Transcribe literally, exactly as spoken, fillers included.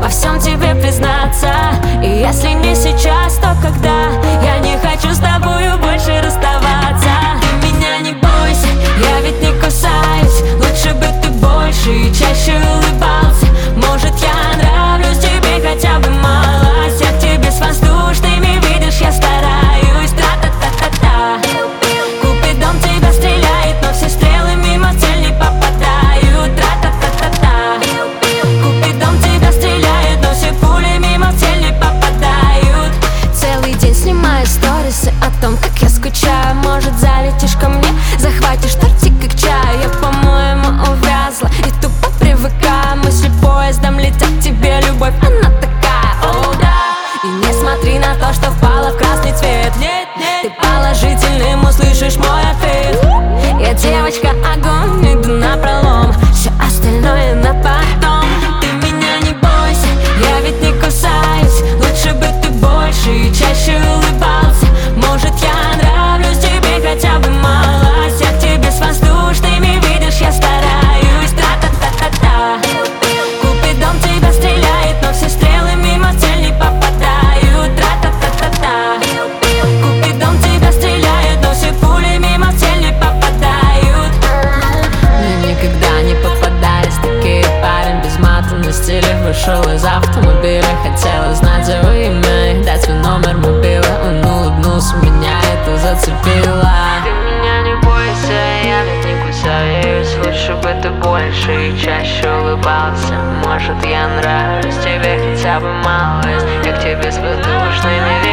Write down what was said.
всем тебе признаться. И если не сейчас, то когда? Я не хочу с тобою больше расставаться. Ты меня не бойся, я ведь не кусаюсь. Лучше бы ты больше и чаще улыбался. Может, я нравлюсь тебе хотя бы малость. Я к тебе с воздушными, видишь, я стараюсь. Тра-та-та-та-та. Купидон тебя стреляет, но все стрелы мимо в цель не попадают. Тра-та-та-та-та. Купидон тебя стреляет, но все пули мимо в цель не попадают. Целый день снимаю сторисы о том, как я скучаю. Может, залетишь ко мне, захватишь тортик как чаю. Я, по-моему, увязла и тупо привыкаю. Мысли поездом летят к тебе, любовь, она такая, о да. И не смотри на то, что впала в красный цвет. Нет, нет, ты положительным услышишь мой ответ. Я девочка огонь, иду напролом, все остальное на потом. Ты меня не бойся, я ведь не кусаюсь. Лучше бы ты больше и чаще улыбался. Может, я нравлюсь тебе хотя бы малость. Я к тебе с воздушными, видишь, я стараюсь. Тра-та-та-та-та. Купидон тебя стреляет, но все стрелы мимо в цель не попадают. Тра-та-та-та-та. Купидон тебя стреляет, но все пули мимо в цель не попадают. Мне никогда не попадались такие парень без мата на стиле. Вышел из автомобиля, хотела знать его имя и дать свой номер мобила. Он улыбнулся, меня это зацепило. Ты меня не бойся, я ведь не кусаюсь. Лучше бы ты больше и чаще улыбался. Может, я нравлюсь тебе хотя бы малость. Я к тебе с воздушными